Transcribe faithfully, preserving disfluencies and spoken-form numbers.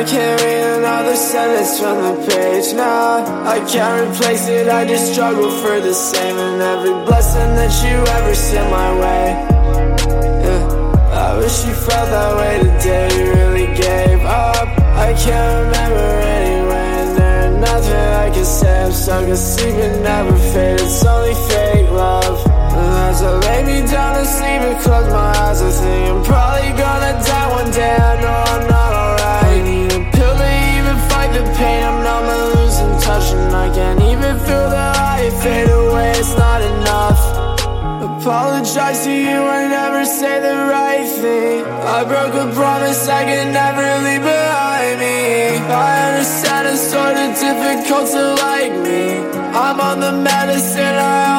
can't read another sentence from the page now. I can't replace it, I just struggle for the same. And every blessing that you ever sent my way, yeah, I wish you felt that way today. You really gave up. I can't remember anyway, and there ain't nothing I can say. I'm stuck asleep and never fade. It's only fake love. And as I lay me down to sleep and close my eyes, I think I'm probably gonna die one day. I know I'm not alright. I need a pill to even fight the pain. I'm numb and losing touch, and I can't even feel the light fade away. It's not enough. Apologize to you, I never say the right thing. I broke a promise I can never leave behind me. I understand it's sort of difficult to like me. I'm on the medicine I